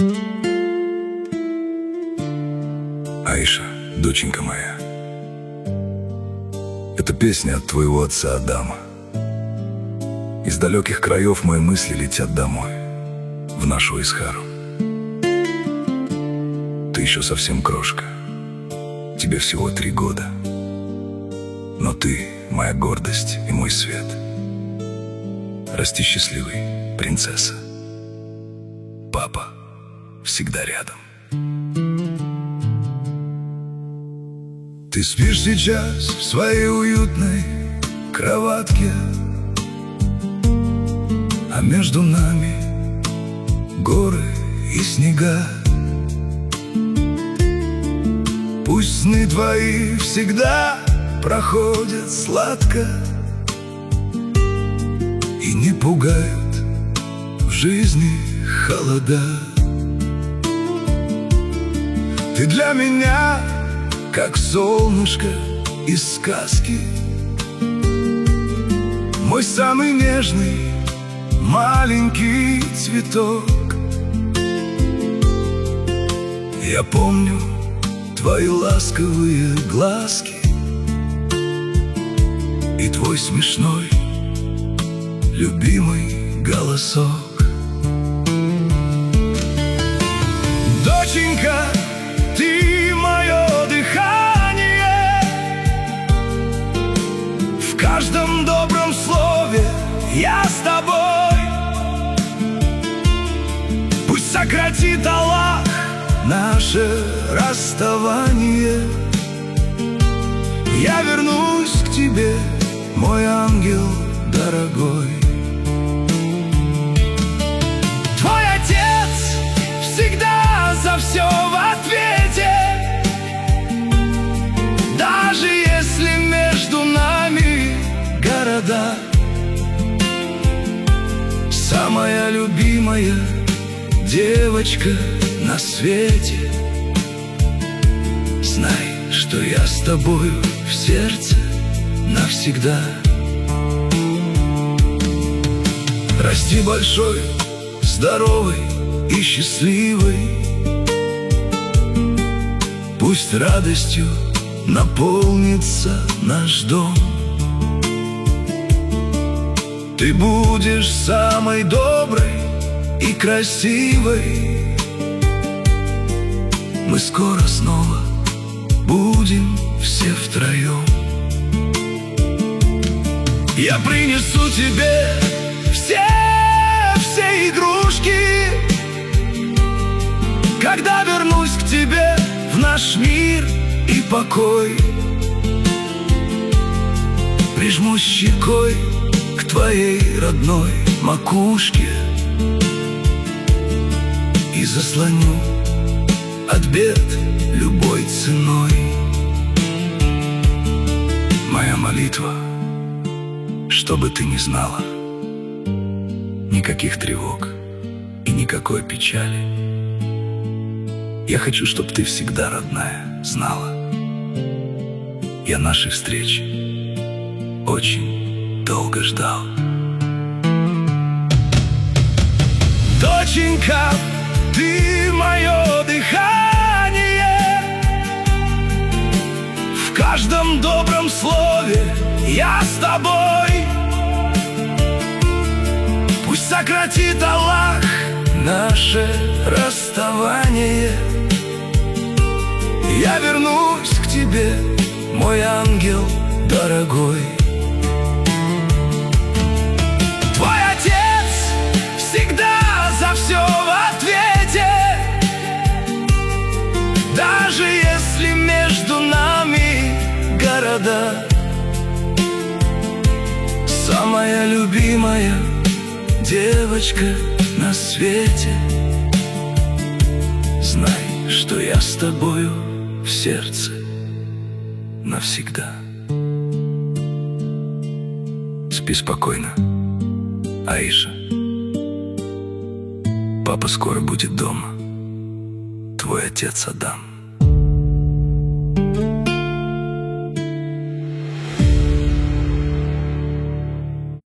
Аиша, доченька моя, это песня от твоего отца Адама. Из далеких краев мои мысли летят домой, в нашу Исхару. Ты еще совсем крошка, тебе всего 3 года, но ты моя гордость и мой свет. Расти счастливой, принцесса. Папа всегда рядом. Ты спишь сейчас в своей уютной кроватке, а между нами горы и снега. Пусть сны твои всегда проходят сладко и не пугают в жизни холода. Ты для меня как солнышко из сказки, мой самый нежный маленький цветок. Я помню твои ласковые глазки и твой смешной любимый голосок. Доченька, ты мое дыхание, в каждом добром слове я с тобой. Пусть сократит Аллах наше расставание, я вернусь к тебе, мой ангел дорогой. Твой отец всегда за все в ответе, даже если между нами города. Самая любимая девочка на свете, знай, что я с тобою в сердце навсегда. Расти большой, здоровой и счастливой, пусть радостью наполнится наш дом. Ты будешь самой доброй и красивой, мы скоро снова будем все втроем. Я принесу тебе все игрушки, когда вернусь к тебе в наш мир и покой. Прижмусь щекой к твоей родной макушке и заслоню от бед любой ценой. Моя молитва, чтобы ты не знала никаких тревог и никакой печали. Я хочу, чтобы ты всегда, родная, знала, я нашей встречи очень долго ждал. Доченька, ты мое дыхание, в каждом добром слове я с тобой. Пусть сократит Аллах наше расставание, я вернусь к тебе, мой ангел дорогой. Твой отец всегда за все в ответе, даже если между нами города. Самая любимая девочка на свете, знай, что я с тобою в сердце навсегда. Спи спокойно, Аиша. Папа скоро будет дома. Твой отец Адам.